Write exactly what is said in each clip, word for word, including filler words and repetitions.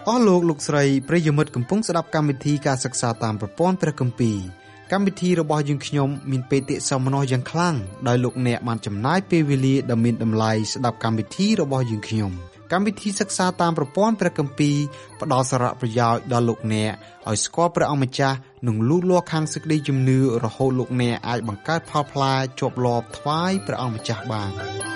អស់លោកលោកស្រីប្រិយមិត្តកំពុងស្ដាប់កម្មវិធីការសិក្សាតាមប្រព័ន្ធព្រះគម្ពីរកម្មវិធីរបស់យើងខ្ញុំមានបេតិសោមនស្សយ៉ាងខ្លាំងដោយលោកអ្នកបានចំណាយពេលវេលាដ៏មានតម្លៃស្ដាប់កម្មវិធីរបស់យើងខ្ញុំកម្មវិធីសិក្សាតាមប្រព័ន្ធព្រះគម្ពីរផ្ដល់សារៈប្រយោជន៍ដល់លោកអ្នកឲ្យស្គាល់ព្រះអង្គម្ចាស់និងលូតលាស់ខាងសេចក្តីជំនឿរហូតលោកអ្នកអាចបង្កើតផលផ្លែជាប់លាប់ថ្វាយព្រះអង្គម្ចាស់បាន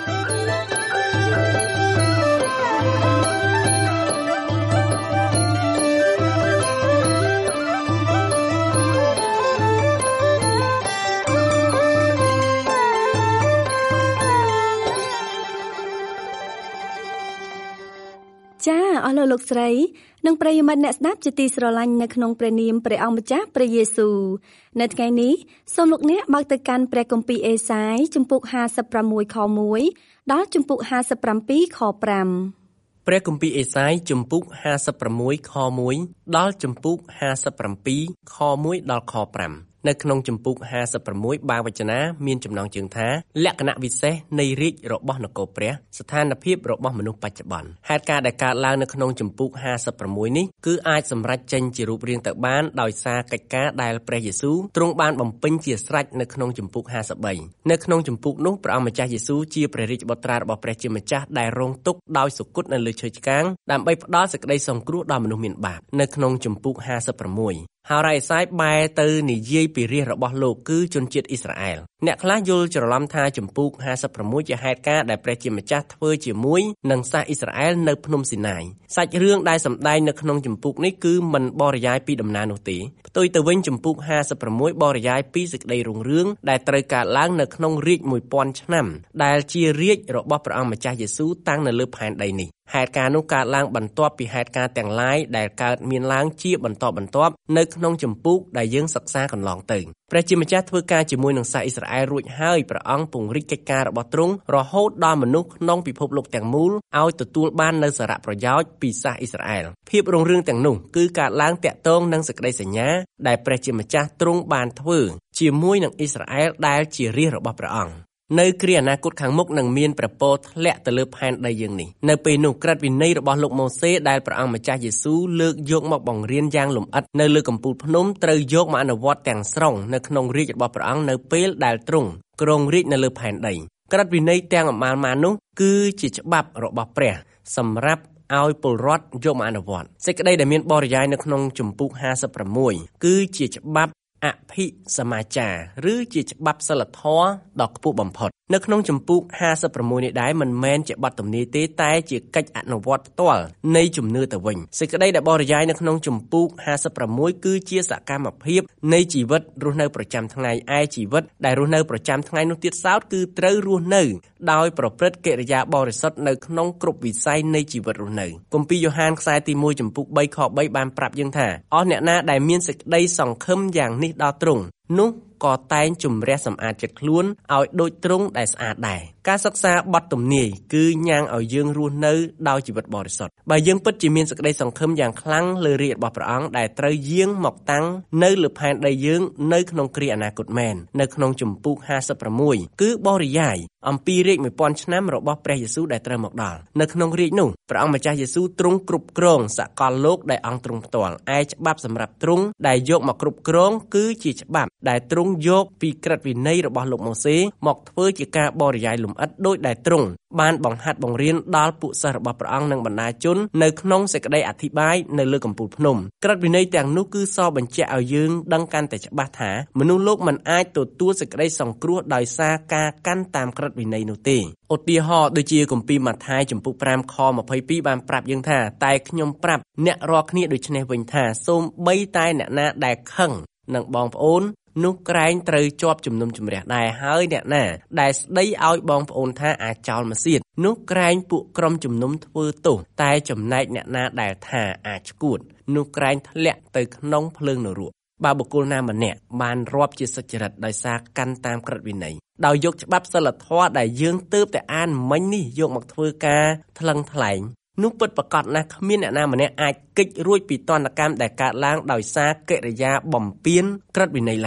ចាអស់លោកលោកស្រីនិងប្រិយមិត្តអ្នកស្ដាប់ជាទីស្រឡាញ់នៅក្នុងព្រះនាមព្រះអង្គម្ចាស់ព្រះយេស៊ូវនៅថ្ងៃនេះសូមលោកអ្នកបើកទៅកាន់ព្រះគម្ពីរអេសាយជំពូកห้าสิบหกខមួយដល់ជំពូកห้าสิบเจ็ดខห้าព្រះគម្ពីរអេសាយជំពូកห้าสิบหกខមួយដល់ជំពូកห้าสิบเจ็ดខមួយដល់ខห้าនៅក្នុងជំពូកห้าสิบหกបាវចនាមានចំណងជើងថាលក្ខណៈវិសេសនៃរាជរបស់នគរព្រះស្ថានភាពរបស់មនុស្សបច្ចុប្បន្នហេតុការណ៍ដែលកើតឡើងនៅក្នុងជំពូកห้าสิบหกនេះគឺអាចសម្រេចចេញជារូបរាងទៅបានដោយសារកិច្ចការដែលព្រះយេស៊ូវទ្រង់បានបំពេញជាស្រេចនៅក្នុងជំពូកห้าสิบสามនៅក្នុងជំពូកនោះព្រះអង្គម្ចាស់យេស៊ូវជាព្រះរាជបុត្រារបស់ព្រះជាម្ចាស់ដែលរងទុក្ខដោយសុគតនៅលើឈើឆ្កាងដើម្បីផ្ដល់សេចក្តីសង្គ្រោះដល់មនុស្សមានបាបនៅក្នុងជំពូកห้าสิบหกហើយអេសាយបែរទៅនិយាយពីរាជរបស់លោកគឺជនជាតិអ៊ីស្រាអែលអ្នកខ្លះយល់ច្រឡំថាជំពូកห้าสิบหกជាហេតុការណ៍ដែលព្រះជាម្ចាស់ធ្វើជាមួយនឹងសាសអ៊ីស្រាអែលនៅភ្នំស៊ីណាយសាច់រឿងដែលសម្ដែងនៅក្នុងជំពូកនេះគឺមិនបរិយាយពីដំណើរនោះទេផ្ទុយទៅវិញជំពូកห้าสิบหกបរិយាយពីសេចក្តីរុងរឿងដែលត្រូវកើតឡើងនៅក្នុងរាជមួយពាន់ឆ្នាំដែលជារាជរបស់ព្រះអង្គម្ចាស់យេស៊ូវតាំងនៅលើផែនដីនេះហេតុការណ៍នោះកើតឡើងបន្ទាប់ពីហេតុការណ៍ទាំងឡាយដែលកើតមានឡើងជាបន្តបន្ទាប់នៅក្នុងជំពូកដែលយើងសិក្សាកន្លងទៅព្រះជាម្ចាស់ធ្វើការជាមួយនឹងសាសអ៊ីស្រាអែលរួចហើយព្រះអង្គពង្រីកកិច្ចការរបស់ទ្រង់រហូតដល់មនុស្សក្នុងពិភពលោកទាំងមូលឲ្យទទួលបាននូវសារៈប្រយោជន៍ពីសាសអ៊ីស្រាអែលភាពរុងរឿងទាំងនោះគឺកើតឡើងតាក់ទងនឹងសេចក្តីសញ្ញាដែលព្រះជាម្ចាស់ទ្រង់បានធ្វើជាមួយនឹងអ៊ីស្រាអែលដែលជារាជរបស់ព្រះអង្គនៅគ្រាអនាគតខាងមុខនឹងមានព្រះពរធ្លាក់ទៅលើផែនដីយើងនេះនៅពេលនោះក្រឹតវិន័យរបស់លោកម៉ូសេដែលព្រះអង្គម្ចាស់យេស៊ូវលើកយកមកបង្រៀនយ៉ាងលម្អិតនៅលើកំពូលភ្នំត្រូវយកមកអនុវត្តទាំងស្រុងនៅក្នុងរាជរបស់ព្រះអង្គនៅពេលដែលទ្រង់គ្រងរាជនៅលើផែនដីក្រឹតវិន័យទាំងអមាលម៉ាននោះគឺជាច្បាប់របស់ព្រះសម្រាប់ឲ្យពលរដ្ឋយកមកអនុវត្តសេចក្តីដែលមានបរិយាយនៅក្នុងជំពូកห้าสิบหกគឺជាច្បាប់អភិសមាចារឬជាច្បាប់សិលធម៌ដ៏ខ្ពស់បំផុតនៅក្នុងជំពូកห้าสิบหกនេះដែរមិនមែនជាបទទំនាយទេតែជាកិច្ចអនុវត្តផ្ទាល់នៃជំនឿទៅវិញសេចក្តីដែលបរិយាយនៅក្នុងជំពូកห้าสิบหกគឺជាសកម្មភាពនៃជីវិតរស់នៅប្រចាំថ្ងៃឯជីវិតដែលរស់នៅប្រចាំថ្ងៃនោះទៀតសោតគឺត្រូវរស់នៅដោយប្រព្រឹត្តកិរិយាបរិសុទ្ធនៅក្នុងគ្រប់វិស័យនៃជីវិតរស់នៅគម្ពីរយ៉ូហានខ្សែទីមួយជំពូកបីខបីបានប្រាប់យើងថាអស់អ្នកណាដែលមានសេចក្តីសង្ឃឹមយ៉ាងនេះដល់ទ្រង់នោះក៏តែងជំរះសម្អាតចិត្តខ្លួនឲ្យដូចទ្រង់ដែលស្អាតដែរការសិក្សាបទទំនាយគឺញ៉ាំងឲ្យយើងរស់នៅដោយជីវិតបរិសុទ្ធបើយើងពិតជាមានសេចក្តីសង្ឃឹមយ៉ាងខ្លាំងលើរាជរបស់ព្រះអង្គដែលត្រូវយាងមកតាំងនៅលើផែនដីយើងនៅក្នុងគ្រាអនាគតមែននៅក្នុងជំពូកห้าสิบหกគឺបរិយាយអំពីរាជមួយពាន់ឆ្នាំរបស់ព្រះយេស៊ូវដែលត្រូវមកដល់នៅក្នុងរាជនោះព្រះអង្គម្ចាស់យេស៊ូវទ្រង់គ្រប់គ្រងសកលលោកដែលអង្គទ្រង់ផ្ទាល់ឯច្បាប់សម្រាប់ទ្រង់ដែលយកមកគ្រប់គ្រងគឺជាច្បាប់ដែលទ្រង់យកពីក្រឹតវិន័យរបស់លោកម៉ូសេមកធ្វើជាការបរិយាយលម្អិតដោយដែលទ្រង់បានបង្ហាត់បង្រៀនដល់ពួកសិស្សរបស់ព្រះអង្គនិងបណ្ដាជននៅក្នុងសេចក្តីអធិប្បាយនៅលើកំពូលភ្នំក្រឹតវិន័យទាំងនោះគឺសរបញ្ជាក់ឲ្យយើងដឹងកាន់តែច្បាស់ថាមនុស្សលោកមិនអាចទទួលសេចក្តីសង្គ្រោះដោយសារការកាន់តាមក្រឹតវិន័យនោះទេឧទាហរណ៍ដូចជាគម្ពីរម៉ាថាយជំពូកห้าខยี่สิบสองបានប្រាប់យើងថាតែខ្ញុំប្រាប់អ្នករាល់គ្នាដូចនេះវិញថាសូម្បីតែអ្នកណាដែលខឹងនឹងបងប្អូននោះក្រែងត្រូវជាប់ជំនុំជម្រះដែរហើយអ្នកណាដែលស្ដីឲ្យបងប្អូនថាអាចោលម្សៀតនោះក្រែងពួកក្រុមជំនុំធ្វើទោសតែចំណែកអ្នកណាដែលថាអាចឈួតនោះក្រែងធ្លាក់ទៅក្នុងភ្លើងនរកបើបុគ្គលណាម្នាក់បានរាប់ជាសុចរិតដោយសារកាន់តាមក្រឹតវិន័យដោយយកច្បាប់សិលធម៌ដែលយើងទើបតែអានមិញនេះយកមកធ្វើការថ្លឹងថ្លែងនោះពិតប្រាកដណាស់គ្មានអ្នកណាម្នាក់អាចគេចរួចពីទណ្ឌកម្មដែលកើតឡើងដោយសារកិរិយាបំពានក្រឹតវិន័យឡើយ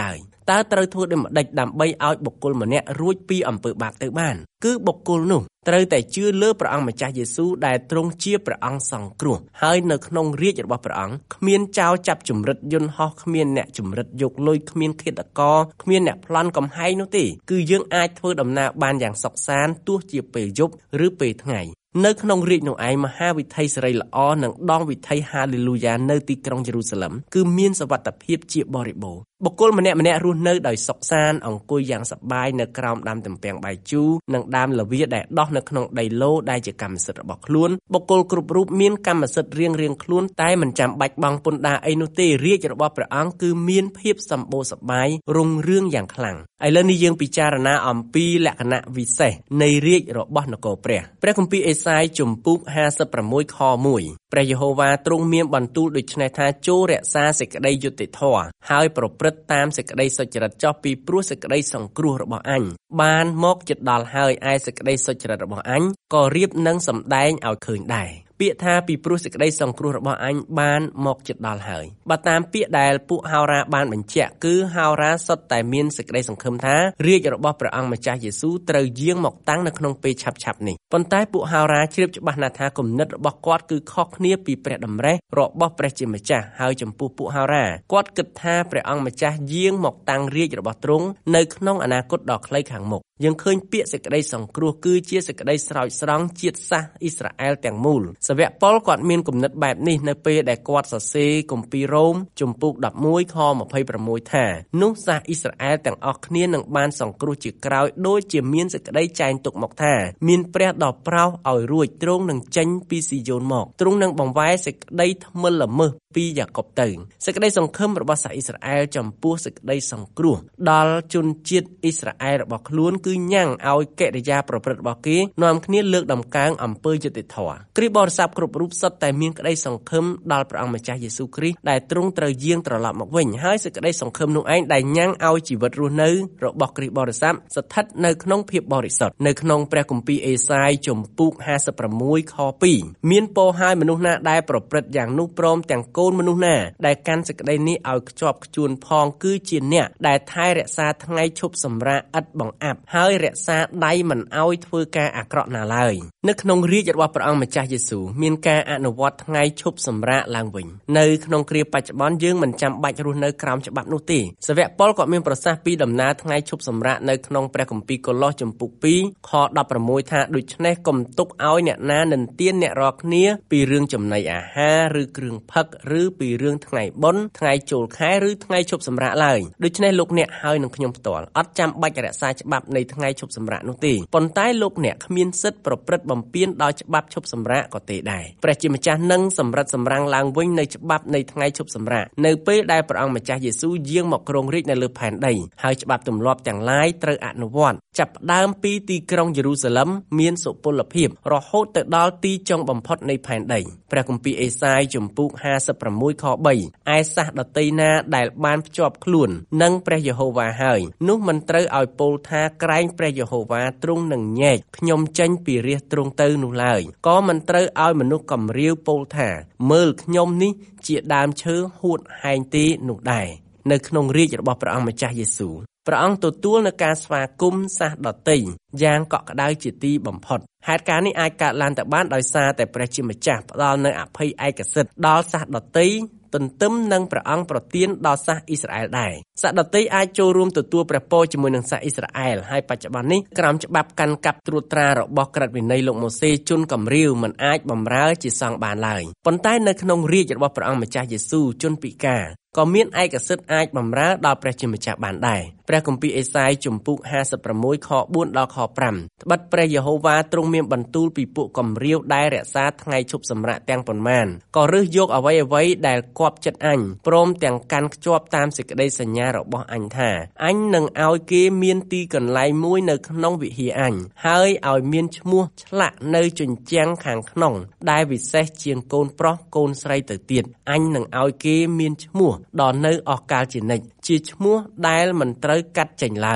តើត្រូវធ្វើដូចម្តេចដើម្បីឲ្យបុគ្គលម្នាក់រួចពីអំពើបាបទៅបានគឺបុគ្គលនោះត្រូវតែជឿលើព្រះអង្គម្ចាស់យេស៊ូវដែលទ្រង់ជាព្រះអង្គសង្គ្រោះហើយនៅក្នុងរាជ្យរបស់ព្រះអង្គគ្មានចោរចាប់ជំរិតយន្តហោះគ្មានអ្នកជំរិតយកលុយគ្មានឃាតករគ្មានអ្នកប្លន់កំហែងនោះទេគឺយើងអាចធ្វើដំណើរបានយ៉ាងសុខសាន្តទោះជាពេលយប់ឬពេលថ្ងៃនៅក្នុងរាជនោះឯងមហាវិថីសិរីល្អនិងដងវិថីហាឡេលូយ៉ានៅទីក្រុងយេរូសាឡឹមគឺមានសុវត្ថិភាពជាបរិបូរណ៍បុគ្គលម្នាក់ម្នាក់រស់នៅដោយសុខសាន្តអង្គុយយ៉ាងសប្បាយនៅក្រោមដើមទំពាំងបាយជូរនិងដើមលាវាដែលដុះនៅក្នុងដីឡូដែលជាកម្មសិទ្ធិរបស់ខ្លួនបុគ្គលគ្រប់រូបមានកម្មសិទ្ធិរៀងរៀងខ្លួនតែមិនចាំបាច់បង់ពន្ធដារអីនោះទេរាជរបស់ព្រះអង្គគឺមានភាពសម្បូរសប្បាយរុងរឿងយ៉ាងខ្លាំងឥឡូវនេះយើងពិចារណាអំពីលក្ខណៈវិសេសនៃរាជរបស់នគរព្រះព្រះគម្ពីរអេសាយជំពូកห้าสิบหกខមួយព្រះយេហូវ៉ាទ្រង់មានបន្ទូលដូច្នេះថាចូលរក្សាសេចក្តីយុត្តិធម៌ហើយប្រព្រឹត្តតាមសេចក្តីសុចរិតចុះពីព្រោះសេចក្តីសង្គ្រោះរបស់អញបានមកជិតដល់ហើយឯសេចក្តីសុចរិតរបស់អញក៏រៀបនឹងសម្ដែងឲ្យឃើញដែរពាក្យថាពីព្រោះសេចក្តីសង្គ្រោះរបស់អញបានមកជិតដល់ហើយបើតាមពាក្យដែលពួកហោរាបានបញ្ជាក់គឺហោរាសុទ្ធតែមានសេចក្តីសង្ឃឹមថារាជរបស់ព្រះអង្គម្ចាស់យេស៊ូវត្រូវយាងមកតាំងនៅក្នុងពេលឆាប់ៗនេះប៉ុន្តែពួកហោរាជ្រាបច្បាស់ណាស់ថាគំនិតរបស់គាត់គឺខុសគ្នាពីព្រះតម្រិះរបស់ព្រះជាម្ចាស់ហើយចំពោះពួកហោរាគាត់គិតថាព្រះអង្គម្ចាស់យាងមកតាំងរាជរបស់ទ្រង់នៅក្នុងអនាគតដ៏ខ្លីខាងមុខយើងឃើញពាក្យសេចក្តីសង្គ្រោះគឺជាសេចក្តីស្រោចស្រង់ជាតិសាសន៍អ៊ីស្រាអែលទាំងមូលសាវកប៉ុលគាត់មានគំនិតបែបនេះនៅពេលដែលគាត់សរសេរគម្ពីររ៉ូមជំពូកដប់មួយខម្ភៃប្រាំមួយថានោះសាសអ៊ីស្រាអែលទាំងអស់គ្នានឹងបានសង្គ្រោះជាក្រោយដូចជាមានសេចក្តីចែងទុកមកថាមានព្រះដ៏ប្រោសឲ្យរួចទ្រង់នឹងចេញពីស៊ីយ៉ូនមកទ្រង់នឹងបង្វែរសេចក្តីថ្មិលល្មើសពីយ៉ាកុបទៅសេចក្តីសង្ឃឹមរបស់សាសអ៊ីស្រាអែលចំពោះសេចក្តីសង្គ្រោះដល់ជនជាតិអ៊ីស្រាអែលរបស់ខ្លួនគឺញ៉ាំងឲ្យកិរិយាប្រព្រឹត្តរបស់គេនាំគ្នាលើកដំកើងអំពើយុត្តិធម៌គ្រីស្ទបរិស័ទគ្រប់រូបសុទ្ធតែមានក្តីសង្ឃឹមដល់ព្រះអង្គម្ចាស់យេស៊ូវគ្រីស្ទដែលទ្រង់ត្រូវយាងត្រឡប់មកវិញហើយសេចក្តីសង្ឃឹមនោះឯងដែលញ៉ាំងឲ្យជីវិតរស់នៅរបស់គ្រីស្ទបរិស័ទស្ថិតនៅក្នុងភាពបរិសុទ្ធនៅក្នុងព្រះគម្ពីរអេសាយជំពូកห้าสิบหกខពីរមានពរហើយមនុស្សណាដែលប្រព្រឹត្តយ៉ាងនោះព្រមទាំងកូនមនុស្សណាដែលកាន់សេចក្តីនេះឲ្យខ្ជាប់ខ្ជួនផងគឺជាអ្នកដែលថែរក្សាថ្ងៃឈប់សម្រាកឥតបង្អាប់ហើយរក្សាដៃមិនឲ្យធ្វើការអាក្រក់ណាឡើយនៅក្នុងរាជរបស់ព្រះអង្គម្ចាស់យេស៊ូវមានការអនុវត្តថ្ងៃឈប់សម្រាកឡើងវិញនៅក្នុងគ្រាបច្ចុប្បន្នយើងមិនចាំបាច់រស់នៅក្រោមច្បាប់នោះទេសាវកប៉ុលក៏មានប្រសាសន៍ពីដំណើរថ្ងៃឈប់សម្រាកនៅក្នុងព្រះគម្ពីរកូឡូសជំពូកពីរខដប់ប្រាំមួយថាដូច្នេះកុំទុកឲ្យអ្នកណានិន្ទានអ្នករាល់គ្នាពីរឿងចំណីអាហារឬគ្រឿងផឹកឬពីរឿងថ្ងៃបុណ្យថ្ងៃចូលខែឬថ្ងៃឈប់សម្រាកឡើយដូច្នេះលោកអ្នកហើយនឹងខ្ញុំផ្ទាល់អត់ចាំបាច់រក្សាច្បាប់នៃថ្ងៃឈប់សម្រាកនោះទេប៉ុន្តែលោកអ្នកគ្មានសិទ្ធិប្រព្រឹត្តបំពានដោយច្បាប់ឈប់សម្រាកក៏ទេដែរព្រះជាម្ចាស់នឹងសម្រិតសម្រាំងឡើងវិញនៅច្បាប់នៃថ្ងៃឈប់សម្រាកនៅពេលដែលព្រះអង្គម្ចាស់យេស៊ូវយាងមកគ្រងរាជ្យនៅលើផែនដីហើយច្បាប់ទម្លាប់ទាំងឡាយត្រូវអនុវត្តចាប់ផ្ដើមពីទីក្រុងយេរូសាឡឹមមានសុពលភាពរហូតទៅដល់ទីចុងបំផុតនៃផែនដីព្រះគម្ពីរអេសាយជំពូកห้าสิบหกខបីឯសាសដតីណាដែលបានភ្ជាប់ខ្លួននឹងព្រះយេហូវ៉ាហើយនោះមិនត្រូវឲ្យពោលថាក្រែងព្រះយេហូវ៉ាទ្រង់នឹងញែកខ្ញុំចេញពីរាជទ្រង់ទៅនោះឡើយក៏មិនត្រូវឲ្យមនុស្សកំរាវពោលថាមើលខ្ញុំនេះជាដើមឈើហួតហែងទេនោះដែរនៅក្នុងរាជរបស់ព្រះអង្គម្ចាស់យេស៊ូវព្រះអង្គទទួលនៅការស្វាគមន៍សាសដតីយ៉ាងកក់ក្ដៅជាទីបំផុតហេតុការណ៍នេះអាចកើតឡើងតែបានដោយសារតែព្រះជាម្ចាស់ផ្ដល់នូវអភ័យឯកសិទ្ធិដល់សាសដតីទន្ទឹមនឹងព្រះអង្គប្រទានដល់សាសអ៊ីស្រាអែលដែរសាសដតីអាចចូលរួមទទួលព្រះពរជាមួយនឹងសាសអ៊ីស្រាអែលហើយបច្ចុប្បន្ននេះក្រោមច្បាប់កាន់កាប់ត្រួតត្រារបស់ក្រឹតវិន័យលោកម៉ូសេជនកំរាវមិនអាចបម្រើជាសង្ឃបានឡើយប៉ុន្តែនៅក្នុងរាជរបស់ព្រះអង្គម្ចាស់យេស៊ូវជនពិការក៏មានឯកសិទ្ធិអាចបម្រើដល់ព្រះជាម្ចាស់បានដែរព្រះគម្ពីរអេសាយជំពូកห้าสิบหกខបួនដល់ខប្រាំត្បិតព្រះយេហូវ៉ាទ្រង់មានបន្ទូលពីពួកកំរាវដែលរក្សាថ្ងៃឈប់សម្រាកទាំងប៉ុន្មានក៏រើសយកអ្វីអ្វីដែលគប់ចិត្តអញព្រមទាំងកាន់ខ្ជាប់តាមសេចក្តីសញ្ញារបស់អញថាអញនឹងឲ្យគេមានទីកន្លែងមួយនៅក្នុងវិហារអញហើយឲ្យមានឈ្មោះឆ្លាក់នៅជញ្ជាំងខាងក្នុងដែលវិសេសជាងកូនប្រុសកូនស្រីទៅទៀតអញនឹងឲ្យគេមានឈ្មោះដល់នៅអស់កាលជានិច្ចជាឈ្មោះដែលមិនត្រូវកាត់ចេញឡើយ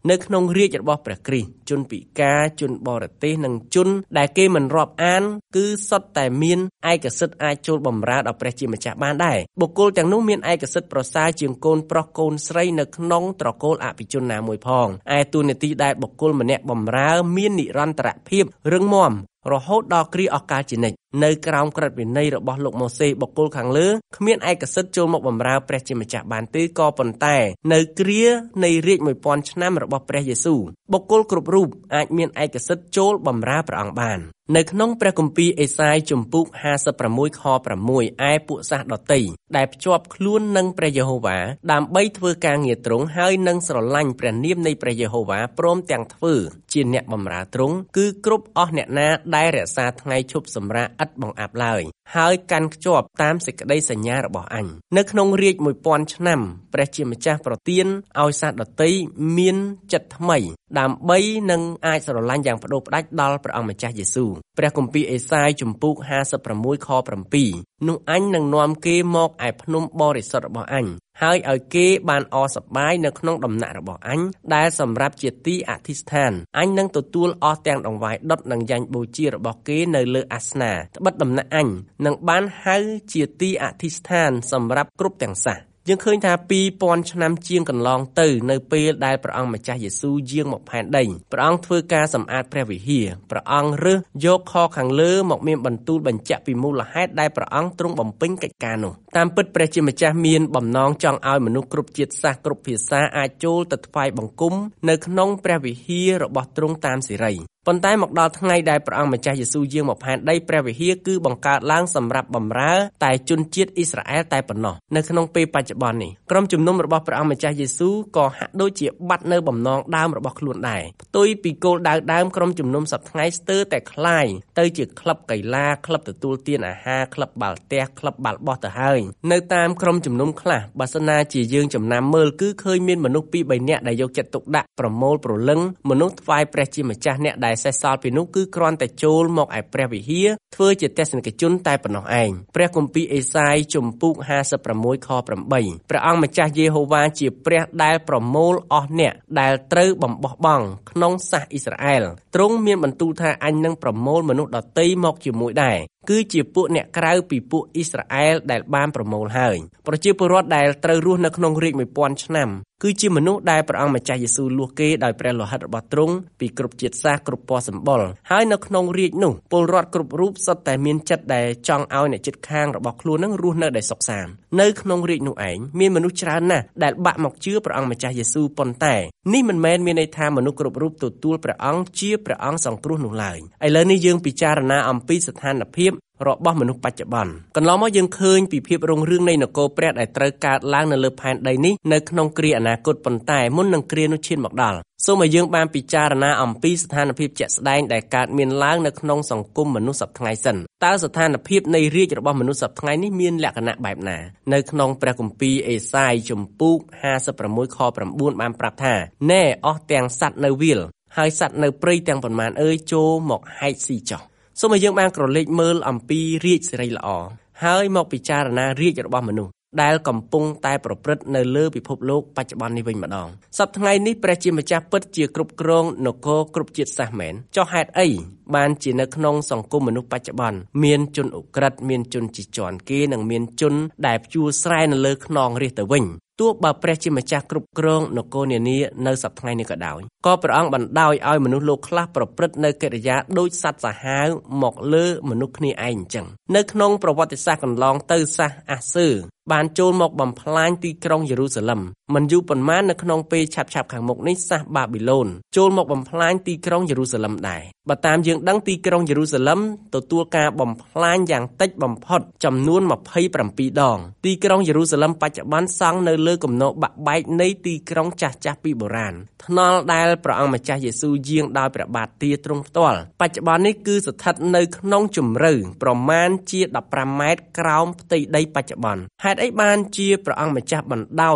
នៅក្នុងរាជរបស់ព្រះគ្រីស្ទជនពិការជនបរទេសនិងជនដែលគេមិនរាប់អានគឺសុទ្ធតែមានឯកសិទ្ធិអាចចូលបម្រើដល់ព្រះជាម្ចាស់បានដែរបុគ្គលទាំងនោះមានឯកសិទ្ធិប្រសើរជាងកូនប្រុសកូនស្រីនៅក្នុងត្រកូលអភិជនណាមួយផងឯតួនាទីដែលបុគ្គលម្នាក់បម្រើមាននិរន្តរភាពរឹងមាំរហូតដល់គ្រាអស់កាលជានិច្ចនៅក្រោមក្រឹតវិន័យរបស់លោកម៉ូសេបុគ្គលខាងលើគ្មានឯកសិទ្ធិចូលមកបម្រើព្រះជាម្ចាស់បានទេក៏ប៉ុន្តែនៅគ្រានៃរាជមួយពាន់ឆ្នាំរបស់ព្រះយេស៊ូវបុគ្គលគ្រប់រូបអាចមានឯកសិទ្ធិចូលបម្រើព្រះអង្គបាននៅក្នុងព្រះគម្ពីរអេសាយជំពូកห้าสิบหกខsáuឯពួកសាសដតីដែលភ្ជាប់ខ្លួននឹងព្រះយេហូវ៉ាដើម្បីធ្វើការងារទ្រង់ហើយនឹងស្រឡាញ់ព្រះនាមនៃព្រះយេហូវ៉ាព្រមទាំងធ្វើជាអ្នកបម្រើទ្រង់គឺគ្រប់អស់អ្នកណាដែលរក្សាថ្ងៃឈប់សម្រាកឥតបង្អាប់ឡើយហើយកាន់ខ្ជាប់តាមសេចក្តីសញ្ញារបស់អញនៅក្នុងរាជមួយពាន់ឆ្នាំព្រះជាម្ចាស់ប្រទានឲ្យសាសដតីមានចិត្តថ្មីដើម្បីនឹងអាចស្រឡាញ់យ៉ាងប្តូរផ្តាច់ដល់ព្រះអង្គម្ចាស់យេស៊ូវព្រះគម្ពីរអេសាយជំពូកห้าสิบหกខbảyនោះអញនឹងនាំគេមកឯភ្នំបរិសុទ្ធរបស់អញហើយឲ្យគេបានអរសប្បាយនៅក្នុងដំណាក់របស់អញដែលសម្រាប់ជាទីអធិស្ឋានអញនឹងទទួលអស់ទាំងដង្វាយដុតនិងយ៉ាញ់បូជារបស់គេនៅលើអាសនាត្បិតដំណាក់អញនឹងបានហៅជាទីអធិស្ឋានសម្រាប់គ្រប់ទាំងសាសយើងឃើញថាពីរពាន់ឆ្នាំជាងកន្លងទៅនៅពេលដែលព្រះអង្គម្ចាស់យេស៊ូវយាងមកផែនដីព្រះអង្គធ្វើការសម្អាតព្រះវិហារព្រះអង្គរើសយកខខាងលើមកមានបន្ទូលបញ្ជាក់ពីមូលហេតុដែលព្រះអង្គទ្រង់បំពេញកិច្ចការនោះតាមពិតព្រះជាម្ចាស់មានបំណងចង់ឲ្យមនុស្សគ្រប់ជាតិសាសន៍គ្រប់ភាសាអាចចូលទៅថ្វាយបង្គំនៅក្នុងព្រះវិហាររបស់ទ្រង់តាមសេរីប៉ុន្តែមកដល់ថ្ងៃដែលព្រះអង្គម្ចាស់យេស៊ូវយាងមកផែនដីព្រះវិហារគឺបង្កើតឡើងសម្រាប់បម្រើតែជនជាតិអ៊ីស្រាអែលតែប៉ុណ្ណោះនៅក្នុងពេលបច្ចុប្បន្ននេះក្រុមជំនុំរបស់ព្រះអង្គម្ចាស់យេស៊ូវក៏ហាក់ដូចជាបាត់នៅបំណងដើមរបស់ខ្លួនដែរផ្ទុយពីគោលដៅដើមក្រុមជំនុំសប្តាហ៍ថ្ងៃស្ទើរតែคล้ายទៅជាក្លឹបកីឡាក្លឹបទទួលទានអាហារក្លឹបបាល់ទះក្លឹបបាល់បោះទៅហើយនៅតាមក្រុមជំនុំខ្លះបើសិនណាជាយើងចំណាំមើលគឺឃើញមានមនុស្សពីរបីនាក់ដែលយកចិត្តទុកដាក់ប្រមូលប្រលឹងមនុស្សថ្វាយព្រះជាម្ចាស់អ្នកដែលសេសសល់ពីនោះគឺគ្រាន់តែចូលមកឯព្រះវិហារធ្វើជាទស្សនិកជនតែប៉ុណ្ណោះឯងព្រះគម្ពីរអេសាយជំពូកห้าสิบหกខแปดព្រះអង្គម្ចាស់យេហូវ៉ាជាព្រះដែលប្រមូលអស់អ្នកដែលត្រូវបំបោះបង់ក្នុងសាសអ៊ីស្រាអែលទ្រង់មានបន្ទូលថាអញនឹងប្រមូលមនុស្សដទៃមកជាមួយដែរគឺជាពួកអ្នកក្រៅពីពួកអ៊ីស្រាអែលដែលបានប្រមូលហើយប្រជាពលរដ្ឋដែលត្រូវរស់នៅក្នុងរាជមួយពាន់ឆ្នាំគឺជាមនុស្សដែលព្រះអង្គម្ចាស់យេស៊ូវលួសគេដោយព្រះលោហិតរបស់ទ្រង់ពីគ្រប់ជាតិសាសន៍គ្រប់ពណ៌សម្បុរហើយនៅក្នុងរាជនោះពលរដ្ឋគ្រប់រូបសុទ្ធតែមានចិត្តដែលចង់ឲ្យអ្នកជិតខាងរបស់ខ្លួននឹងរស់នៅដោយសុខសាន្តនៅក្នុងរាជនោះឯងមានមនុស្សច្រើនណាស់ដែលបាក់មកជឿព្រះអង្គម្ចាស់យេស៊ូវប៉ុន្តែនេះមិនមែនមានន័យថាមនុស្សគ្រប់រូបទទួលព្រះអង្គជាព្រះអង្គសង្គ្រោះនោះឡើយឥឡូវនេះយើងពិចារណាអំពីស្ថានភាពរបស់មនុស្សបច្ចុប្បន្នកន្លងមកយើងឃើញពីភាពរុងរឿងនៃនគរព្រះដែលត្រូវកើតឡើងនៅលើផែនដីនេះនៅក្នុងគ្រាអនាគតប៉ុន្តែមុននឹងគ្រានោះឈានមកដល់សូមឲ្យយើងបានពិចារណាអំពីស្ថានភាពជាក់ស្ដែងដែលកើតមានឡើងនៅក្នុងសង្គមមនុស្សសប្តាហ៍ថ្ងៃសិនតើស្ថានភាពនៃរាជរបស់មនុស្សសប្តាហ៍ថ្ងៃនេះមានលក្ខណៈបែបណានៅក្នុងព្រះគម្ពីរអេសាយជំពូកห้าสิบหกខแปดបានប្រាប់ថាណែអស់ទាំងសត្វនៅវាលហើយសត្វនៅព្រៃទាំងប៉ុន្មានអើយចូលមកហែកស៊ីចុះសូមឲ្យយើងបានក្រឡេកមើលអំពីរាជសេរីល្អហើយមកពិចារណារាជរបស់មនុស្សដែលកំពុងតែប្រព្រឹត្តនៅលើពិភពលោកបច្ចុប្បន្ននេះវិញម្ដងសប្តាហ៍ថ្ងៃនេះព្រះជាម្ចាស់ពិតជាគ្រប់គ្រងនគរគ្រប់ជាតិសាសន៍មែនចុះហេតុអីបានជានៅក្នុងសង្គមមនុស្សបច្ចុប្បន្នមានជនឧក្រិដ្ឋមានជនជាជន់គេនិងមានជនដែលព្យួរស្រែនៅលើខ្នងរាជទៅវិញទោះបើព្រះជាម្ចាស់គ្រប់គ្រងនគរនានានៅសប្តាហ៍ថ្ងៃនេះក៏ដោយក៏ព្រះអង្គបណ្ដោយឲ្យមនុស្សលោកខ្លះប្រព្រឹត្តនៅកិរិយាដូចសត្វសាហាវមកលើមនុស្សគ្នាឯងអញ្ចឹងនៅក្នុងប្រវត្តិសាស្ត្រកន្លងទៅសាសអាសឺបានចូលមកបំផ្លាញទីក្រុងយេរូសាឡិមមិនយូរប៉ុន្មាននៅក្នុងពេលឆាប់ៗខាងមុខនេះសាសបាប៊ីឡូនចូលមកបំផ្លាញទីក្រុងយេរូសាឡិមដែរបើតាមយើងដឹងទីក្រុងយេរូសាឡិមទទួលការបំផ្លាញយ៉ាងតិចបំផុតចំនួនម្ភៃប្រាំពីរដងទីក្រុងយេរូសាឡិមបច្ចុប្បន្នសង់នៅលើគំនរបាក់បែកនៃទីក្រុងចាស់ចាស់ពីបុរាណថ្នល់ដែលព្រះអង្គម្ចាស់យេស៊ូវយាងដោយព្រះបាទទាទ្រង់ផ្ទាល់បច្ចុប្បន្ននេះគឺស្ថិតនៅក្នុងជម្រៅប្រមាណជាដប់ប្រាំម៉ែត្រក្រោមផ្ទៃដីបច្ចុប្បន្នហេតុអីបានជាព្រះអង្គម្ចាស់បណ្ដោយ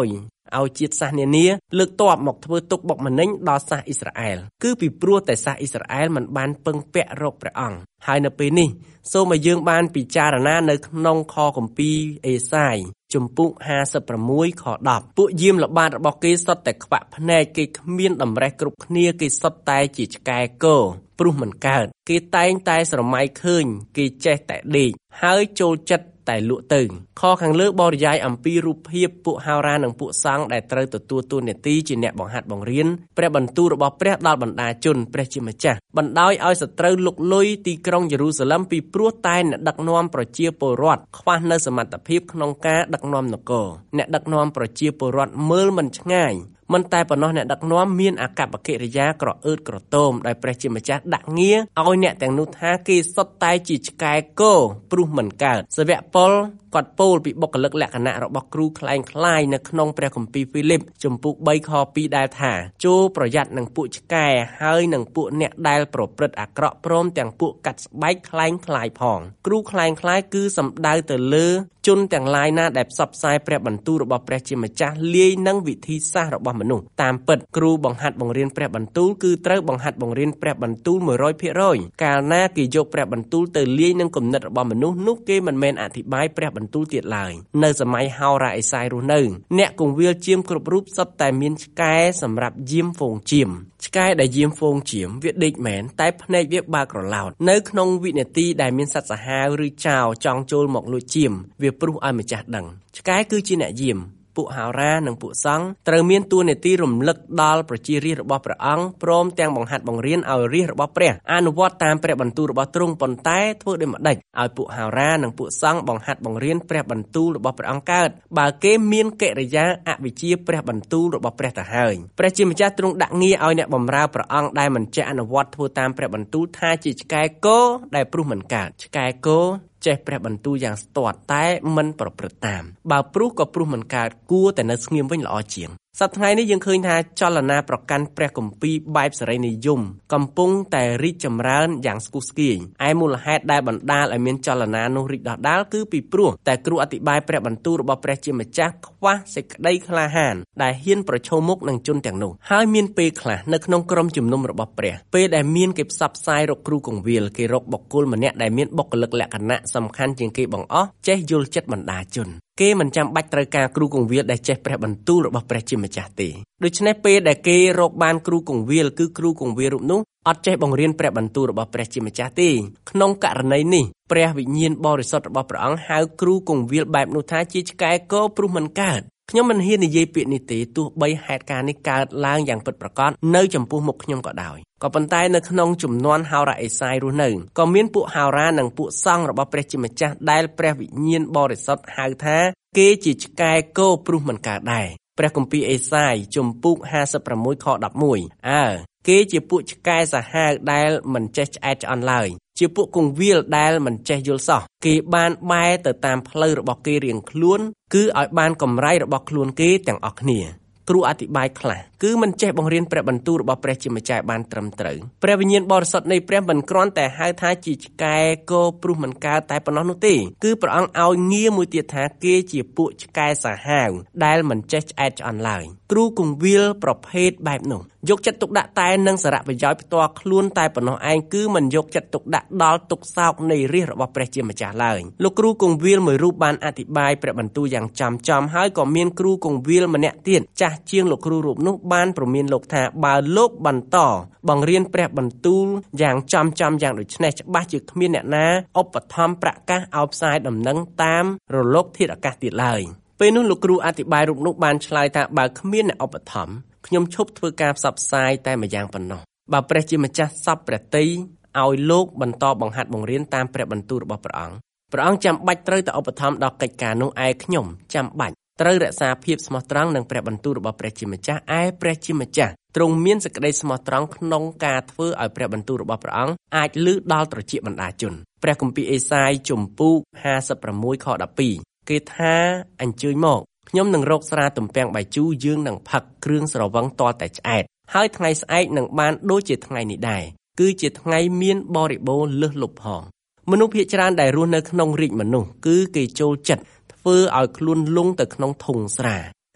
ឲ្យជាតិសាសន៍នានាលើកទ័ពមកធ្វើទុកបុកម្នេញដល់សាសន៍អ៊ីស្រាអែលគឺពីព្រោះតែសាសន៍អ៊ីស្រាអែលមិនបានពឹងពាក់រកព្រះអង្គហើយនៅពេលនេះសូមឲ្យយើងបានពិចារណានៅក្នុងខគម្ពីរអេសាយជំពូកห้าสิบหกខដប់ពួកយាមល្បាតរបស់គេសុទ្ធតែខ្វាក់ភ្នែកគេគ្មានតម្រេះគ្រប់គ្នាគេសុទ្ធតែជាឆ្កែគោព្រោះមិនកើតគេតែងតែស្រមៃឃើញគេចេះតែដេកហើយចូលចិត្តតែលក់ទៅខខាងលើបរិយាយអំពីរូបភាពពួកហោរានិងពួកសង្ឃដែលត្រូវទទួលតួនាទីជាអ្នកបង្ហាត់បង្រៀនព្រះបន្ទូលរបស់ព្រះដល់បណ្ដាជនព្រះជាម្ចាស់បណ្ដោយឲ្យសត្រូវលុកលុយទីក្រុងយេរូសាឡិមពីព្រោះតែអ្នកដឹកនាំប្រជាពលរដ្ឋខ្វះនៅសមត្ថភាពក្នុងការដឹកនាំនគរអ្នកដឹកនាំប្រជាពលរដ្ឋមើលមិនឆ្ងាយមិនតែប៉ុណ្ណោះអ្នកដឹកនាំមានអាកប្បកិរិយាក្រអឺតក្រទមដោយព្រះជាម្ចាស់ដាក់ងារឲ្យអ្នកទាំងនោះថាគេសុទ្ធតែជាឆ្កែគោព្រោះមិនកើតសាវកប៉ុលគាត់ពោលពីបុគ្គលិកលក្ខណៈរបស់គ្រូខ្លែងខ្លាយនៅក្នុងព្រះគម្ពីរហ្វីលីបជំពូកបីខពីរដែលថាចូលប្រយ័ត្ននឹងពួកឆ្កែហើយនឹងពួកអ្នកដែលប្រព្រឹត្តអាក្រក់ព្រមទាំងពួកកាត់ស្បែកខ្លែងខ្លាយផងគ្រូខ្លែងខ្លាយគឺសំដៅទៅលើជនទាំងឡាយណាដែលផ្សព្វផ្សាយព្រះបន្ទូលរបស់ព្រះជាម្ចាស់លាយនឹងវិធីសាស្ត្ររបស់មនុស្សតាមពិតគ្រូបង្ហាត់បង្រៀនព្រះបន្ទូលគឺត្រូវបង្ហាត់បង្រៀនព្រះបន្ទូល មួយរយភាគរយ កាលណាគេយកព្រះបន្ទូលទៅលាយនឹងគំនិតរបស់មនុស្សនោះគេមិនមែនអធិប្បាយព្រះបន្ទូលទៀតឡើយនៅសម័យហោរ៉ាអេសាយរស់នៅអ្នកគង្វាលជាមគ្រប់រូបសុទ្ធតែមានឆ្កែសម្រាប់យាមហ្វូងជាមឆ្កែដែលយាមហ្វូងជាមវាដេកមែនតែភ្នែកវាបើកក្រឡោតនៅក្នុងវិនាទីដែលមានសត្វសាហាវឬចោរចង់ចូលមកលួចជាមវាព្រុសឲ្យម្ចាស់ដឹងឆ្កែគឺជាអ្នកយាមពួកហោរានិងពួកសង្ឃត្រូវមានតួនាទីរំលឹកដល់ប្រជារាស្ត្ររបស់ព្រះអង្គព្រមទាំងបង្ហាត់បង្រៀនឲ្យរាស្ត្ររបស់ព្រះអនុវត្តតាមព្រះបន្ទូលរបស់ទ្រង់ប៉ុន្តែធ្វើដូចម្ដេចឲ្យពួកហោរានិងពួកសង្ឃបង្ហាត់បង្រៀនព្រះបន្ទូលរបស់ព្រះអង្គកើតបើគេមានកិរិយាអវិជ្ជាព្រះបន្ទូលរបស់ព្រះទៅហើយព្រះជាម្ចាស់ទ្រង់ដាក់ងារឲ្យអ្នកបម្រើព្រះអង្គដែលមិនចេះអនុវត្តធ្វើតាមព្រះបន្ទូលថាជាឆ្កែគោដែលព្រុសមិនកើតឆ្កែគោចេះព្រះបន្ទូលយ៉ាងស្ទាត់តែមិនប្រព្រឹត្តតាមបើព្រុសក៏ព្រុសមិនកើតគួរតែនៅស្ងៀមវិញល្អជាងសប្តាហ៍ថ្ងៃនេះយើងឃើញថាចលនាប្រកាន់ព្រះគម្ពីរបែបសេរីនិយមកំពុងតែរីកចម្រើនយ៉ាងស្គុះស្គាយឯមូលហេតុដែលបណ្ដាលឲ្យមានចលនានោះរីកដុះដាលគឺពីព្រោះតែគ្រូអធិប្បាយព្រះបន្ទូលរបស់ព្រះជាម្ចាស់ខ្វះសេចក្តីក្លាហានដែលហ៊ានប្រឈមមុខនឹងជនទាំងនោះហើយមានពេលខ្លះនៅក្នុងក្រុមជំនុំរបស់ព្រះពេលដែលមានគេផ្សព្វផ្សាយរកគ្រូកង្វាលគេរកបុគ្គលម្នាក់ដែលមានបុគ្គលិកលក្ខណៈសំខាន់ជាងគេបង្អស់ចេះយល់ចិត្តបណ្ដាជនគេមិនចាំបាច់ត្រូវការគ្រូកង្វាលដែលចេះព្រះបន្ទូលរបស់ព្រះជាម្ចាស់ទេដូច្នេះពេលដែលគេរកបានគ្រូកង្វាលគឺគ្រូកង្វាលរូបនោះអត់ចេះបង្រៀនព្រះបន្ទូលរបស់ព្រះជាម្ចាស់ទេក្នុងករណីនេះព្រះវិញ្ញាណបរិសុទ្ធរបស់ព្រះអង្គហៅគ្រូកង្វាលបែបនោះថាជាឆ្កែគោព្រោះមិនកើតខ្ញុំមិនហ៊ាននិយាយពាក្យនេះទេទោះបីហេតុការណ៍នេះកើតឡើងយ៉ាងពិតប្រាកដនៅចំពោះមុខខ្ញុំក៏ដោយក៏ប៉ុន្តែនៅក្នុងជំនាន់ហោរ៉ាអេសាយរស់នៅក៏មានពួកហោរ៉ានិងពួកសង្ឃរបស់ព្រះជាម្ចាស់ដែលព្រះវិញ្ញាណបរិសុទ្ធហៅថាគេជាឆ្កែគោព្រោះមិនកើតដែរព្រះគម្ពីរអេសាយជំពូកห้าสิบหกខដប់មួយអើគេជាពួកឆ្កែសាហាវដែលមិនចេះឆ្អែតឆ្អន់ឡើយជាពួកគង្វាលដែលមិនចេះយល់សោះគេបានបែរទៅតាមផ្លូវរបស់គេរៀងខ្លួនគឺឲ្យបានកម្រៃរបស់ខ្លួនគេទាំងអស់គ្នាគ្រូអធិប្បាយខ្លះគឺមិនចេះបង្រៀនព្រះបន្ទូលរបស់ព្រះជាម្ចាស់បានត្រឹមត្រូវព្រះវិញ្ញាណបរិសុទ្ធនៃព្រះមិនគ្រាន់តែហៅថាជាឆ្កែគោព្រោះមិនកើតតែប៉ុណ្ណោះនោះទេគឺព្រះអង្គឲ្យងារមួយទៀតថាគេជាពួកឆ្កែសាហាវដែលមិនចេះឆ្អែតឆ្អន់ឡើយគ្រូគង្វាលប្រភេទបែបនោះយកចិត្តទុកដាក់តែនឹងសារៈប្រយោជន៍ផ្ទាល់ខ្លួនតែប៉ុណ្ណោះឯងគឺមិនយកចិត្តទុកដាក់ដល់ទុក្ខសោកនៃរាជរបស់ព្រះជាម្ចាស់ឡើយលោកគ្រូគង្វាលមួយរូបបានអធិប្បាយព្រះបន្ទូលយ៉ាងចំចំហើយក៏មានគ្រូគង្វាលម្នាក់ទៀតចាស់ជាងលោកគ្រូរូបនោះបានប្រមានលោកថាបើលោកបន្តបង្រៀនព្រះបន្ទូលយ៉ាងចំចំយ៉ាងដូចនេះច្បាស់ជាគ្មានអ្នកណាឧបត្ថម្ភប្រកាសឲ្យផ្សាយដំណឹងតាមរលកធាតុអាកាសទៀតឡើយពេលនោះលោកគ្រូអធិប្បាយរូបនោះបានឆ្លើយថាបើគ្មានអ្នកឧបត្ថម្ភខ្ញុំឈប់ធ្វើការផ្សព្វផ្សាយតែម្យ៉ាងប៉ុណ្ណោះបើព្រះជាម្ចាស់សពព្រះទ័យឲ្យលោកបន្តបង្ហាត់បង្រៀនតាមព្រះបន្ទូលរបស់ព្រះអង្គព្រះអង្គចាំបាច់ត្រូវតែឧបត្ថម្ភដល់កិច្ចការនោះឯខ្ញុំចាំបាច់ត្រូវរក្សាភាពស្មោះត្រង់នឹងព្រះបន្ទូលរបស់ព្រះជាម្ចាស់ឯព្រះជាម្ចាស់ទ្រង់មានសេចក្តីស្មោះត្រង់ក្នុងការធ្វើឲ្យព្រះបន្ទូលរបស់ព្រះអង្គអាចលឺដល់ត្រចៀកបណ្ដាជនព្រះគម្ពីរអេសាយជំពូកห้าสิบหกខដប់ពីរគេថាអញ្ជើញមកខ្ញុំនឹងរកស្រាទំពាំងបាយជូរយើងនឹងផឹកគ្រឿងស្រវឹងតតែឆ្អែតហើយថ្ងៃស្អែកនឹងបានដូចជាថ្ងៃនេះដែរគឺជាថ្ងៃមានបរិបូរណ៍លើសលប់ផងមនុស្សភាគច្រើនដែលរស់នៅក្នុងរាជមនុស្សគឺគេចូលចិត្តធ្វើឲ្យខ្លួនលង់ទៅក្នុងធុងស្រា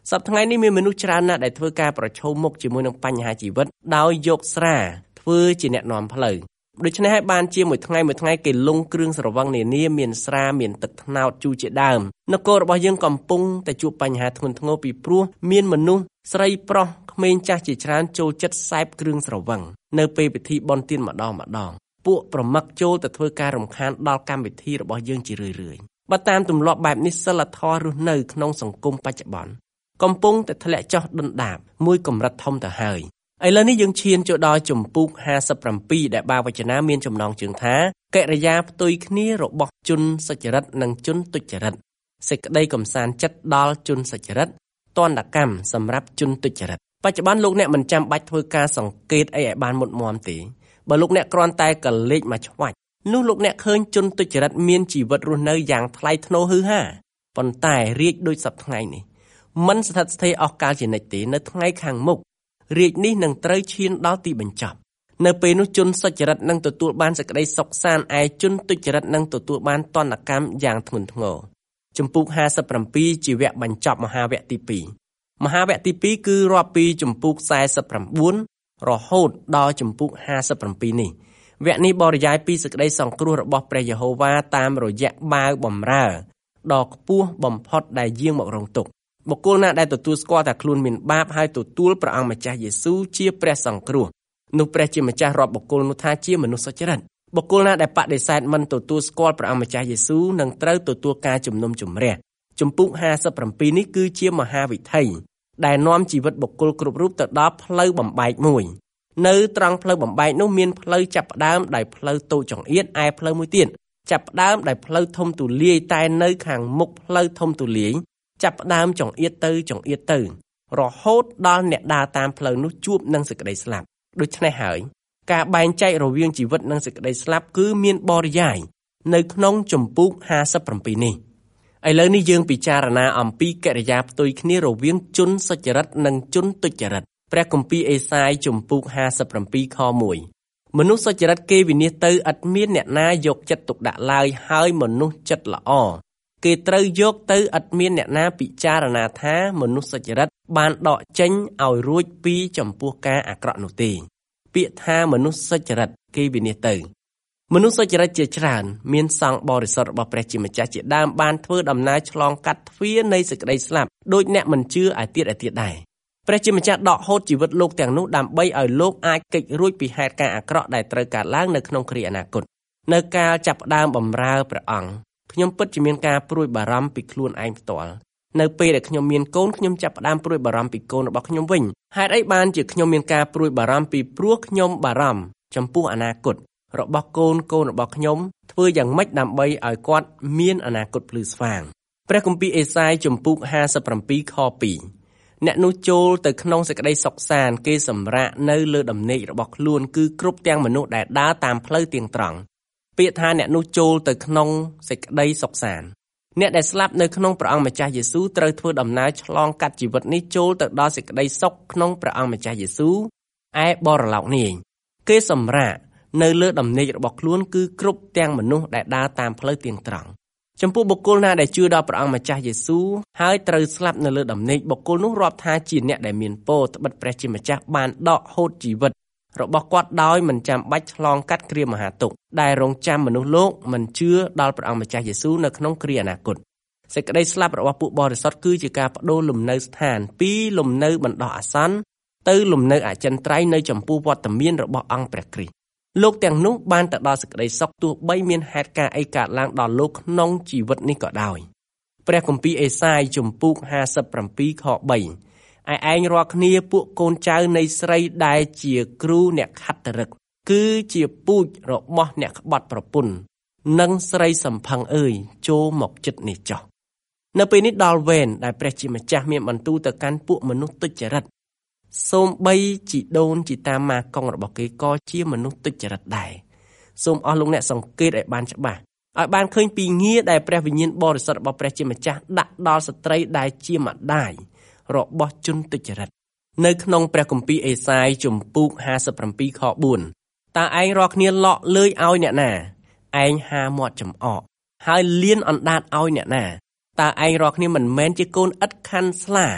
សប្តាហ៍ថ្ងៃនេះមានមនុស្សច្រើនណាស់ដែលធ្វើការប្រឈមមុខជាមួយនឹងបញ្ហាជីវិតដោយយកស្រាធ្វើជាអ្នកនាំផ្លូវដូច្នេះហើយបានជាមួយថ្ងៃមួយថ្ងៃគេលង់គ្រឿងស្រវឹងនានាមានស្រាមានទឹកត្នោតជូរជាដើមនគររបស់យើងកំពុងតែជួបបញ្ហាធ្ងន់ធ្ងរពីព្រោះមានមនុស្សស្រីប្រុសក្មេងចាស់ជាច្រើនចូលចិត្តសែបគ្រឿងស្រវឹងនៅពេលពិធីបុណ្យទានម្ដងម្ដងពួកប្រមឹកចូលទៅធ្វើការរំខានដល់កម្មវិធីរបស់យើងជារឿយៗបើតាមទម្លាប់បែបនេះសិលធម៌រស់នៅក្នុងសង្គមបច្ចុប្បន្នកំពុងតែធ្លាក់ចុះដុនដាបមួយកម្រិតធំទៅហើយឥឡូវនេះយើងឈានចូលដល់ជំពូកห้าสิบเจ็ดដែលបាវចនាមានចំណងជើងថាកិរិយាផ្ទុយគ្នារបស់ជនសុចរិតនិងជនទុច្ចរិតសេចក្តីកំសាន្តចិត្តដល់ជនសុចរិតទណ្ឌកម្មសម្រាប់ជនទុច្ចរិតបច្ចុប្បន្នលោកអ្នកមិនចាំបាច់ធ្វើការសង្កេតអីឲ្យបានមុតមាំទេបើលោកអ្នកគ្រាន់តែកលេចមកឆ្វាច់នោះលោកអ្នកឃើញជនទុច្ចរិតមានជីវិតរស់នៅយ៉ាងថ្លៃថ្នូរហឺហាប៉ុន្តែរាជដូចសប្តាហ៍ថ្ងៃនេះមិនស្ថិតស្ថេរអស់កលជានិច្ចទេនៅថ្ងៃខាងមុខរាជនេះនឹងត្រូវឈានដល់ទីបញ្ចប់នៅពេលនោះជនសុចរិតនឹងទទួលបានសេចក្តីសុខសាន្តឯជនទុច្ចរិតនឹងទទួលបានទណ្ឌកម្មយ៉ាងធ្ងន់ធ្ងរជំពូកห้าสิบเจ็ดជាវគ្គបញ្ចប់មហាវគ្គទីពីរមហាវគ្គទីពីរគឺរាប់ពីជំពូកสี่สิบเก้ารហូតដល់ជំពូកห้าสิบเจ็ดនេះវគ្គនេះបរិយាយពីសេចក្តីសង្គ្រោះរបស់ព្រះយេហូវ៉ាតាមរយៈបាវបម្រើដ៏ខ្ពស់បំផុតដែលយាងមករងទុក្ខបុគ្គលណាដែលទទួលស្គាល់ថាខ្លួនមានបាបហើយទទួលព្រះអង្គម្ចាស់យេស៊ូវជាព្រះសង្គ្រោះនោះព្រះជាម្ចាស់រាប់បុគ្គលនោះថាជាមនុស្សសុចរិតបុគ្គលណាដែលបដិសេធមិនទទួលស្គាល់ព្រះអង្គម្ចាស់យេស៊ូវនឹងត្រូវទទួលការជំនុំជម្រះជំពូកห้าสิบเจ็ดនេះគឺជាមហាវិថីដែលនាំជីវិតបុគ្គលគ្រប់រូបទៅដល់ផ្លូវបំបែកមួយនៅត្រង់ផ្លូវបំបែកនោះមានផ្លូវចាប់ផ្ដើមដោយផ្លូវតូចចង្អៀតឯផ្លូវមួយទៀតចាប់ផ្ដើមដោយផ្លូវធំទូលាយតែនៅខាងមុខផ្លូវធំទូលាយចាប់ផ្ដើមចង្អៀតទៅចង្អៀតទៅរហូតដល់អ្នកដើរតាមផ្លូវនោះជួបនឹងសេចក្តីស្លាប់ដូច្នេះហើយការបែងចែករវាងជីវិតនិងសេចក្តីស្លាប់គឺមានបរិយាយនៅក្នុងជំពូកห้าสิบเจ็ดនេះឥឡូវនេះយើងពិចារណាអំពីកិរិយាផ្ទុយគ្នារវាងជនសុចរិតនិងជនទុច្ចរិតព្រះគម្ពីរអេសាយជំពូកห้าสิบเจ็ดខមួយមនុស្សសុចរិតគេវិនិច្ឆ័យទៅឥតមានអ្នកណាយកចិត្តទុកដាក់ឡើយហើយមនុស្សចិត្តល្អគេត្រូវយកទៅឥតមានអ្នកណាពិចារណាថាមនុស្សសុចរិតបានដកចេញឲ្យរួចពីចំពោះការអាក្រក់នោះទេពាក្យថាមនុស្សសុចរិតគេវិនិច្ឆ័យទៅមនុស្សសុចរិតជាច្រើនមានសង្ឃបរិសុទ្ធរបស់ព្រះជាម្ចាស់ជាដើមបានធ្វើដំណើរឆ្លងកាត់ទ្វារនៃសេចក្តីស្លាប់ដោយអ្នកមិនជឿឲ្យទៀតឲ្យទៀតដែរព្រះជាម្ចាស់ដកហូតជីវិតលោកទាំងនោះដើម្បីឲ្យលោកអាចគេចរួចពីហេតុការណ៍អាក្រក់ដែលត្រូវកើតឡើងនៅក្នុងគ្រាអនាគតនៅកាលចាប់ផ្ដើមបម្រើព្រះអង្គខ្ញុំពិតជាមានការព្រួយបារម្ភពីខ្លួនឯងផ្ទាល់នៅពេលដែលខ្ញុំមានកូនខ្ញុំចាប់ផ្ដើមព្រួយបារម្ភពីកូនរបស់ខ្ញុំវិញហេតុអីបានជាខ្ញុំមានការព្រួយបារម្ភពីព្រោះខ្ញុំបារម្ភចំពោះអនាគតរបស់កូនកូនរបស់ខ្ញុំធ្វើយ៉ាងម៉េចដើម្បីឲ្យគាត់មានអនាគតភ្លឺស្វាងព្រះគម្ពីរអេសាយជំពូកห้าสิบเจ็ดខពីរអ្នកនោះចូលទៅក្នុងសេចក្តីសុខសាន្តគេសម្រាកនៅលើដំណេករបស់ខ្លួនគឺគ្រប់ទាំងមនុស្សដែលដើរតាមផ្លូវទៀងត្រង់ពាក្យថាអ្នកនោះចូលទៅក្នុងសេចក្តីសុខសាន្តអ្នកដែលស្លាប់នៅក្នុងព្រះអង្គម្ចាស់យេស៊ូវត្រូវធ្វើដំណើរឆ្លងកាត់ជីវិតនេះចូលទៅដល់សេចក្តីសុខក្នុងព្រះអង្គម្ចាស់យេស៊ូវឯបរលោកនេះគេសម្រាកនៅលើដំណេករបស់ខ្លួនគឺគ្រប់ទាំងមនុស្សដែលដើរតាមផ្លូវទៀងត្រង់ចំពោះបុគ្គលណាដែលជឿដល់ព្រះអង្គម្ចាស់យេស៊ូវហើយត្រូវស្លាប់នៅលើដំណេកបុគ្គលនោះរាប់ថាជាអ្នកដែលមានពរត្បិតព្រះជាម្ចាស់បានដកហូតជីវិតរបស់គាត់ដោយមិនចាំបាច់ឆ្លងកាត់គ្រាមហាទុក្ខដែលរងចាំមនុស្សលោកមិនជឿដល់ព្រះអង្គម្ចាស់យេស៊ូវនៅក្នុងគ្រាអនាគតសេចក្តីស្លាប់របស់ពួកបរិសុទ្ធគឺជាការបដូរលំនៅស្ថានពីលំនៅបណ្ដោះអាសន្នទៅលំនៅអចិន្ត្រៃយ៍នៅចំពោះវត្តមានរបស់អង្គព្រះគ្រីស្ទលោកទាំងនោះបានទៅដល់សេចក្តីសុខទោះបីមានហេតុការណ៍អីកើតឡើងដល់លោកក្នុងជីវិតនេះក៏ដោយព្រះគម្ពីរអេសាយជំពូកห้าสิบเจ็ดខបីឯឯងរាល់គ្នាពួកកូនចៅនៃស្រីដែលជាគ្រូអ្នកខត្តរិកគឺជាពូជរបស់អ្នកក្បត់ប្រពន្ធនិងស្រីសំផឹងអើយចូលមកចិត្តនេះចុះនៅពេលនេះដល់វេនដែលព្រះជាម្ចាស់មានបន្ទូលទៅកាន់ពួកមនុស្សទុច្ចរិតសូម្បីជីដូនជីតាម៉ាកុងរបស់គេក៏ជាមនុស្សទុច្ចរិតដែរសូមអស់លោកអ្នកសង្កេតឲ្យបានច្បាស់ឲ្យបានឃើញពីងារដែលព្រះវិញ្ញាណបរិសុទ្ធរបស់ព្រះជាម្ចាស់ដាក់ដល់ស្ត្រីដែលជាម្ដាយរបស់ជនទុច្ចរិតនៅក្នុងព្រះគម្ពីរអេសាយជំពូកห้าสิบเจ็ดខbốnតើឯងរាល់គ្នាលក់លើយឲ្យអ្នកណាឯងហាមាត់ចំអកហើយលៀនអណ្ដាតឲ្យអ្នកណាតើឯងរាល់គ្នាមិនមែនជាកូនឥតខាន់ស្លា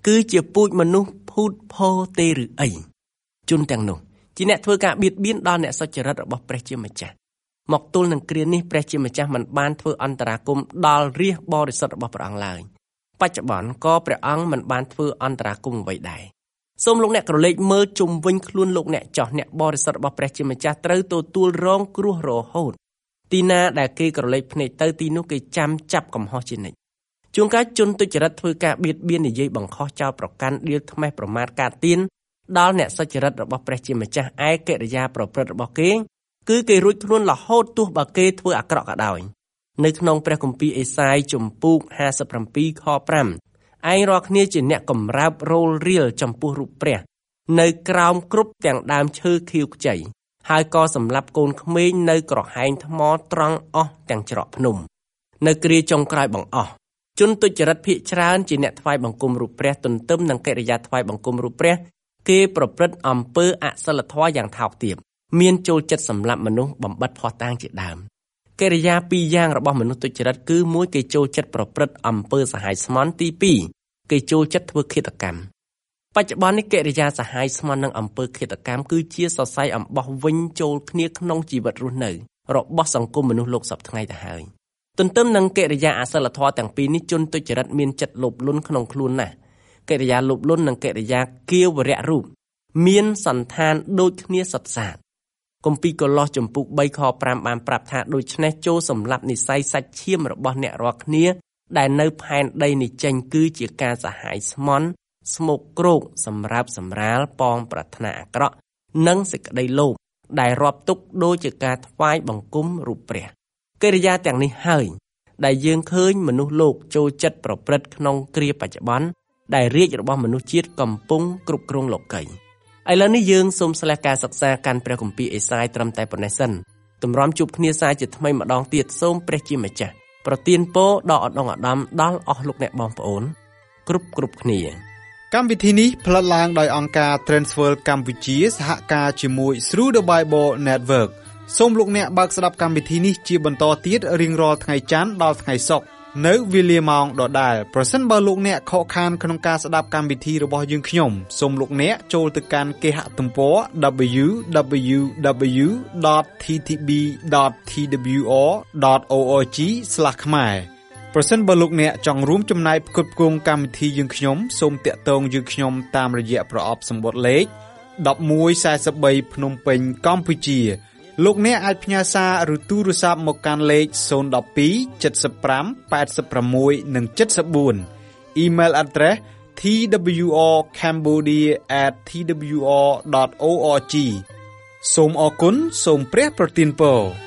គឺជាពូជមនុស្សភូតភរទេឬអីជនទាំងនោះជាអ្នកធ្វើការបៀតបៀនដល់អ្នកសុចរិតរបស់ព្រះជាម្ចាស់មកទល់នឹងគ្រានេះព្រះជាម្ចាស់មិនបានធ្វើអន្តរាគមន៍ដល់រាជបរិសុទ្ធរបស់ព្រះអង្គឡើយបច្ចុប្បន្នក៏ព្រះអង្គមិនបានធ្វើអន្តរាគមន៍អ្វីដែរសូមលោកអ្នកក្រឡេកមើលជុំវិញខ្លួនលោកអ្នកចោះអ្នកបរិសុទ្ធរបស់ព្រះជាម្ចាស់ត្រូវទទួលរងគ្រោះរហូតទីណាដែលគេក្រឡេកភ្នែកទៅទីនោះគេចាំចាប់កំហុសជានិច្ចជួនកាលជនទុច្ចរិតធ្វើការបៀតបៀននិយាយបង្ខំចោលប្រកាន់ដៀលថ្មេះប្រមាថការទៀនដល់អ្នកសុចរិតរបស់ព្រះជាម្ចាស់ឯកិរិយាប្រព្រឹត្តរបស់គេគឺគេរួចខ្លួនរហូតទោះបើគេធ្វើអាក្រក់ក៏ដោយនៅក្នុងព្រះគម្ពីរអេសាយជំពូកห้าสิบเจ็ดខห้าឯងរាល់គ្នាជាអ្នកកំរើបរោលរៀលចំពោះរូបព្រះនៅក្រោមគ្រប់ទាំងដើមឈើខៀវខ្ចីហើយក៏សម្លាប់កូនក្មេងនៅក្រហែងថ្មត្រង់អស់ទាំងច្រកភ្នំនៅគ្រាចុងក្រោយបង្អស់ជនទុច្ចរិតភាគច្រើនជាអ្នកថ្វាយបង្គំរូបព្រះទន្ទឹមនឹងកិរិយាថ្វាយបង្គំរូបព្រះគេប្រព្រឹត្តអំពើអសិលធម៌យ៉ាងថោកទាបមានចូលចិត្តសម្លាប់មនុស្សបំបិតភ័ស្តុតាងជាដើមកិរិយាពីរយ៉ាងរបស់មនុស្សទុច្ចរិតគឺមួយគេចូលចិត្តប្រព្រឹត្តអំពើសហាយស្មន់ទីពីរគេចូលចិត្តធ្វើឃាតកម្មបច្ចុប្បន្ននេះកិរិយាសហាយស្មន់និងអំពើឃាតកម្មគឺជាសរសៃអំបោះវិញចូលគ្នាក្នុងជីវិតរស់នៅរបស់សង្គមមនុស្សលោកសពថ្ងៃទៅហើយទន្ទឹមនឹងកិរិយាអសិលធម៌ទាំងពីរនេះជនទុច្ចរិតមានចិត្តលោភលន់ក្នុងខ្លួនណាស់កិរិយាលោភលន់និងកិរិយាគៀវរៈរូបមានសន្តានដូចគ្នាសុទ្ធសាធគម្ពីរកូឡូសជំពូកបីខប្រាំបានប្រាប់ថាដូច្នេះចូលសម្លាប់និស្ស័យសាច់ឈាមរបស់អ្នករាល់គ្នាដែលនៅផែនដីនេះចេញគឺជាការសហាយស្មន់ស្មោកគ្រោកសម្រាប់សម្រាលប៉ងប្រាថ្នាអាក្រក់និងសេចក្តីលោភដែលរាប់ទុកដូចជាការថ្វាយបង្គំរូបព្រះកិរិយាទាំងនេះហើយដែលយើងឃើញមនុស្សលោកចូលចិត្តប្រព្រឹត្តក្នុងគ្រាបច្ចុប្បន្នដែលរាជរបស់មនុស្សជាតិកំពុងគ្រប់គ្រងលោកីឥឡូវនេះយើងសូមស្លេះការសិក្សាកាន់ព្រះគម្ពីរអេសាយត្រឹមតែប៉ុណ្ណេះសិនទម្រាំជួបគ្នាសាជាថ្មីម្ដងទៀតសូមព្រះជាម្ចាស់ប្រទានពរដល់ឧត្តមឧត្តមដល់អស់លោកអ្នកបងប្អូនគ្រប់គ្រប់គ្នាកម្មវិធីនេះផ្លាត់ឡើងដោយអង្គការ Transworld កម្ពុជាសហការជាមួយ Through the Bible Network សូមលោកអ្នកបើកស្ដាប់កម្មវិធីនេះជាបន្តទៀតរៀងរាល់ថ្ងៃច័ន្ទដល់ថ្ងៃសុក្រនៅវេលាម៉ោងដដែលប្រសិនបើលោកអ្នកខកខានក្នុងការស្ដាប់កម្មវិធីរបស់យើងខ្ញុំសូមលោកអ្នកចូលទៅកាន់គេហទំព័រ double-u double-u double-u ដត t t b ដត t w r ដត org ស្លាស ខ្មែរប្រសិនបើលោកអ្នកចង់រួមចំណែកផ្គត់ផ្គង់កម្មវិធីយើងខ្ញុំសូមតាក់ទងយើងខ្ញុំតាមរយៈប្រអប់សម្បត្តិលេខmột một bốn baភ្នំពេញកម្ពុជាលោកអ្នកអាចផ្ញើសារឬទូរស័ព្ទមកកាន់លេខศูนย์ หนึ่ง สอง เจ็ด ห้า แปด หก និង เจ็ด สี่ Email address t w r cambodia at t w r dot org សូមអរគុណសូមព្រះប្រទានពរ